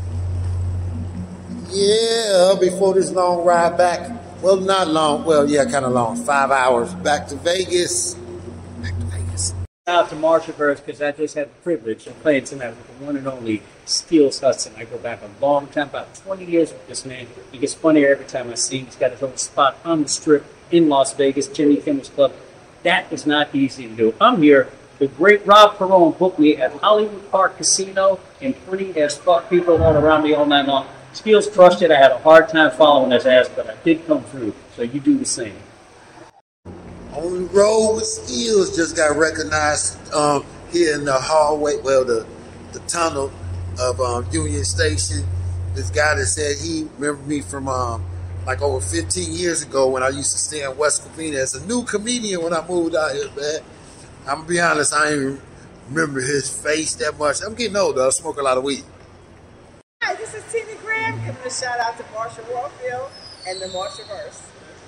Yeah, before this long ride back. Well, not long. Well, yeah, kind of long. 5 hours back to Vegas. Shout out to Marshaverse because I just had the privilege of playing tonight with the one and only Steels Hudson. I go back a long time, about 20 years with this man. He gets funnier every time I see him. He's got his own spot on the Strip in Las Vegas, Jimmy Kimmel's Club. That is not easy to do. I'm here. The great Rob Perone booked me at Hollywood Park Casino, and funny as fuck people all around me all night long. Steels crushed it. I had a hard time following his ass, but I did come through. So you do the same. On the road with Steels just got recognized here in the hallway, well, the tunnel of Union Station. This guy that said he remembered me from like over 15 years ago when I used to stay in West Covina as a new comedian when I moved out here, man. I'm gonna be honest, I ain't even remember his face that much. I'm getting older. I smoke a lot of weed. Hi, this is Tina Graham giving a shout out to Marsha Warfield and the Marshaverse.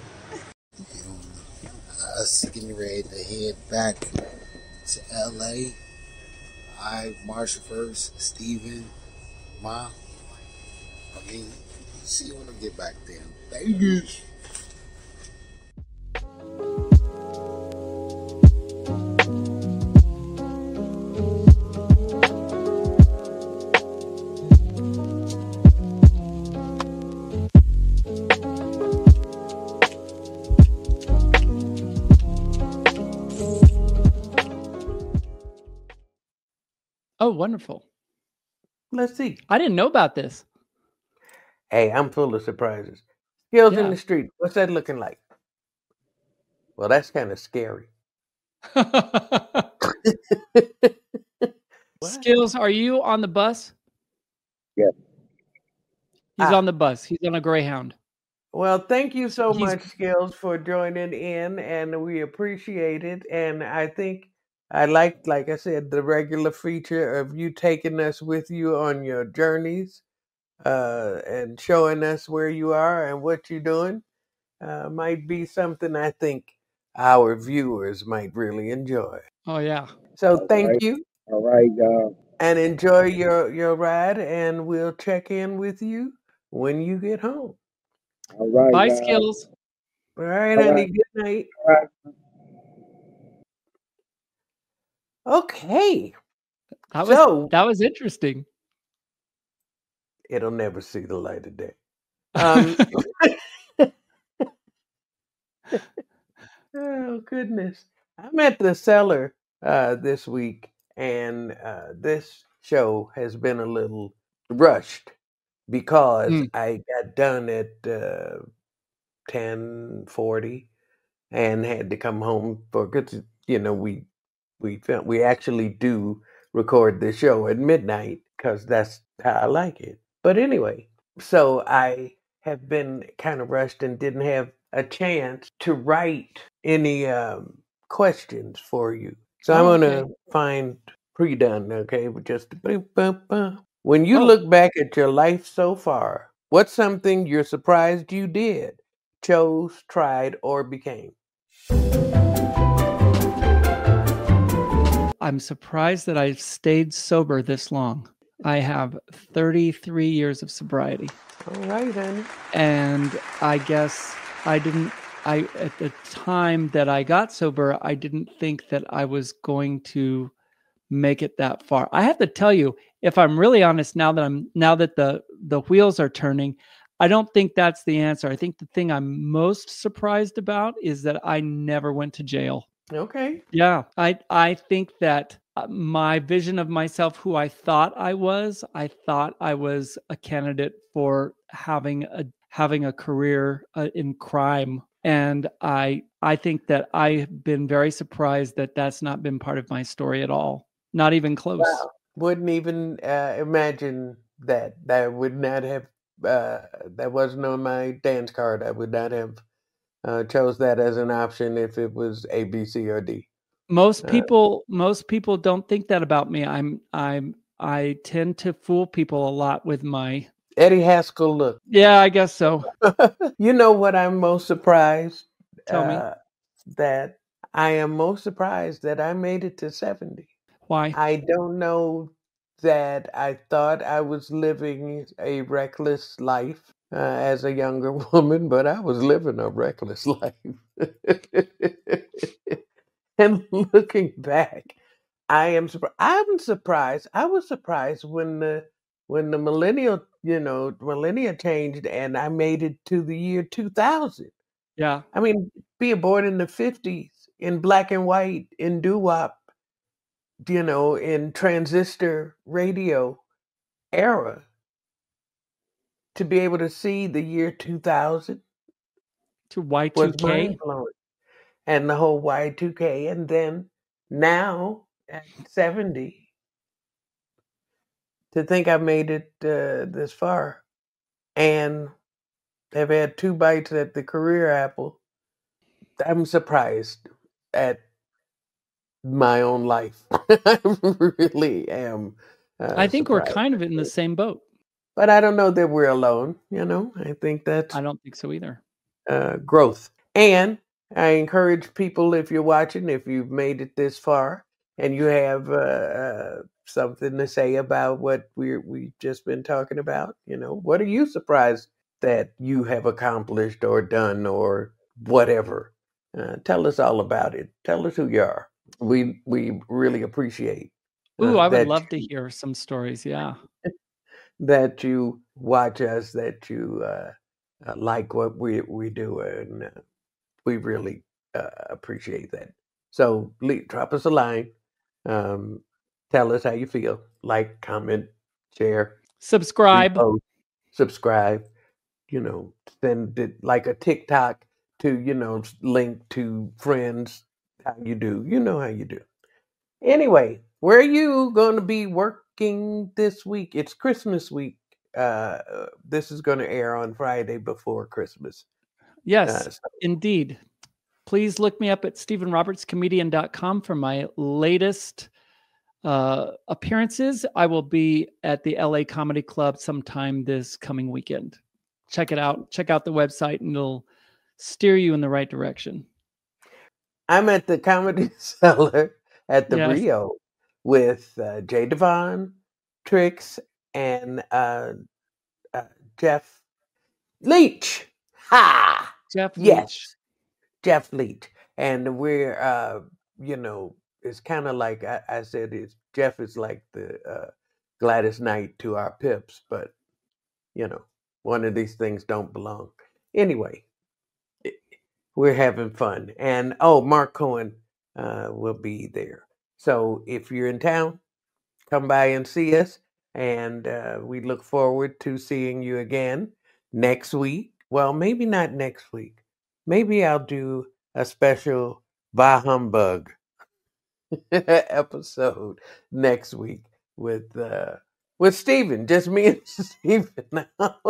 Us getting ready to head back to LA. I, Marshaverse, Steven, Ma. I mean, see you when I get back there. Vegas. Oh, wonderful. Let's see. I didn't know about this. Hey, I'm full of surprises. Skills in the Street. What's that looking like? Well, that's kind of scary. Skills, are you on the bus? Yeah. He's on the bus. He's on a Greyhound. Well, thank you so He's much, Skills, for joining in, and we appreciate it. And I think I like I said, the regular feature of you taking us with you on your journeys, and showing us where you are and what you're doing, might be something I think our viewers might really enjoy. oh yeah. So All thank right. you, All right. and enjoy your ride, and we'll check in with you when you get home. All right. Bye, Skills. All right, All honey. right. Good night. All right. Okay. That So was interesting. it'll never see the light of day. Oh goodness. I'm at the cellar this week, and this show has been a little rushed because Mm. I got done at 10:40 and had to come home for, because we actually do record the show at midnight because that's how I like it. But anyway, so I have been kind of rushed and didn't have a chance to write any questions for you. So I'm Oh, gonna okay. find pre-done, okay? But just boop, boop, boop. When you Oh, look back at your life so far, what's something you're surprised you did, chose, tried, or became? I'm surprised that I've stayed sober this long. I have 33 years of sobriety. All right, honey. And I guess at the time that I got sober, I didn't think that I was going to make it that far. I have to tell you, if I'm really honest, now that the wheels are turning, I don't think that's the answer. I think the thing I'm most surprised about is that I never went to jail. Okay. Yeah, I think that my vision of myself, who I thought I was a candidate for having a career in crime, and I think that I've been very surprised that that's not been part of my story at all, not even close. Wow. Wouldn't even imagine that. That would not have. That wasn't on my dance card. I would not have chose that as an option if it was A, B, C, or D. Most people don't think that about me. I tend to fool people a lot with my Eddie Haskell look. Yeah, I guess so. You know what I'm most surprised? Tell me. That I am most surprised that I made it to 70. Why? I don't know that I thought I was living a reckless life as a younger woman, but I was living a reckless life. And looking back, I am surprised. I'm surprised. I was surprised when the millennia changed, and I made it to the year 2000. Yeah. I mean, being born in the 50s, in black and white, in doo-wop, in transistor radio era, to be able to see the year 2000 to was Y2K. mind-blowing. And the whole Y2K. And then now at 70, to think I made it this far and have had 2 bites at the career apple, I'm surprised at my own life. I really am. I think surprised. we're kind of in the same boat. But I don't know that we're alone. I think that's I don't think so either. Growth. And I encourage people, if you're watching, if you've made it this far, and you have something to say about what we've just been talking about, what are you surprised that you have accomplished or done or whatever? Tell us all about it. Tell us who you are. We really appreciate. Ooh, I would that love to hear some stories. Yeah. that you watch us, that you like what we do, and we really appreciate that. So drop us a line. Tell us how you feel. Like, comment, share, Subscribe. repost, subscribe. Send it like a TikTok to link to friends. How you do? You know how you do. Anyway, where are you going to be working this week? It's Christmas week this is going to air on Friday before Christmas. Yes, indeed. Please look me up at StephenRobertsComedian.com for my latest appearances. I will be at the LA Comedy Club sometime this coming weekend. Check it out. Check out the website and it'll steer you in the right direction. I'm at the Comedy Cellar at the Rio with Jay Devon, Trix, and Jeff Leach. Ha! Jeff Leach. Yes, Jeff Leach. And we're, it's kind of like I said, Jeff is like the Gladys Knight to our Pips, but, one of these things don't belong. Anyway, we're having fun. And, Mark Cohen will be there. So if you're in town, come by and see us. And we look forward to seeing you again next week. Well, maybe not next week. Maybe I'll do a special Bah Humbug episode next week with Stephen. Just me and Stephen.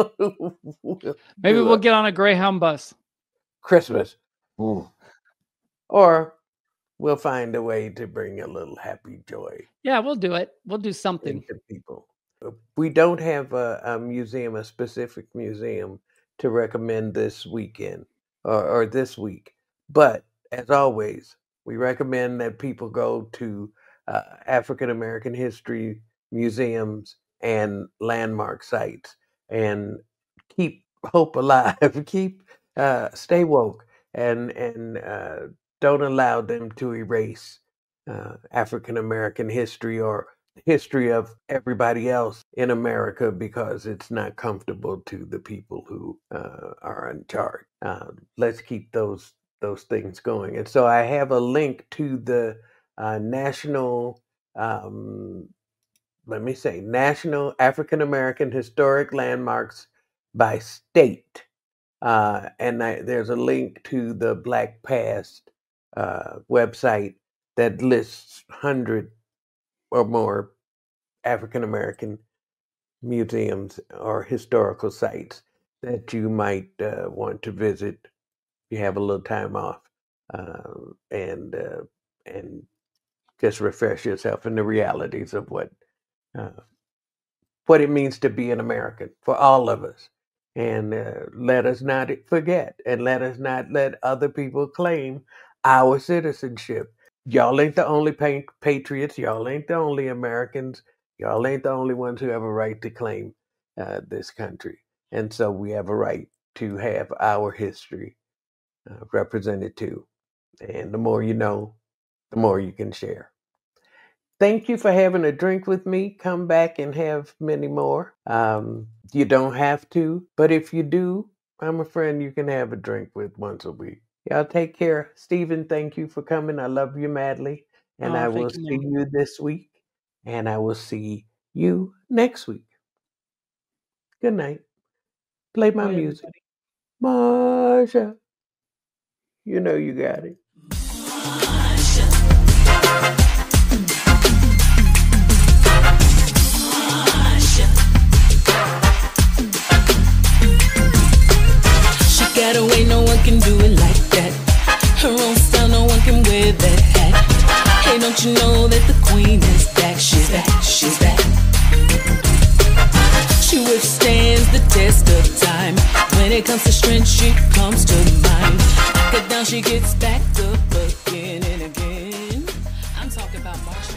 Maybe we'll get on a Greyhound bus. Christmas. Ooh. Or we'll find a way to bring a little happy joy. Yeah, we'll do it. We'll do something. To people. We don't have a museum, a specific museum to recommend this weekend or this week. But as always, we recommend that people go to African American history museums and landmark sites and keep hope alive, stay woke, and don't allow them to erase African American history or history of everybody else in America because it's not comfortable to the people who are in charge. Let's keep those things going. And so I have a link to the National African American Historic Landmarks by State. And there's a link to the Black Past website that lists 100 or more African American museums or historical sites that you might want to visit if you have a little time off, and just refresh yourself in the realities of what it means to be an American for all of us. And let us not forget, and let us not let other people claim our citizenship. Y'all ain't the only patriots. Y'all ain't the only Americans. Y'all ain't the only ones who have a right to claim this country. And so we have a right to have our history represented too. And the more you know, the more you can share. Thank you for having a drink with me. Come back and have many more. You don't have to, but if you do, I'm a friend you can have a drink with once a week. Y'all take care. Stephen, thank you for coming. I love you madly. And I will see you this week. And I will see you next week. Good night. Play my music. Marsha. You know you got it. Got away, no one can do it like that. Her own style, no one can wear that hat. Hey, don't you know that the queen is back? She's back, she's back. She withstands the test of time. When it comes to strength, she comes to mind. Knock her down, she gets back up again and again. I'm talking about Marsha.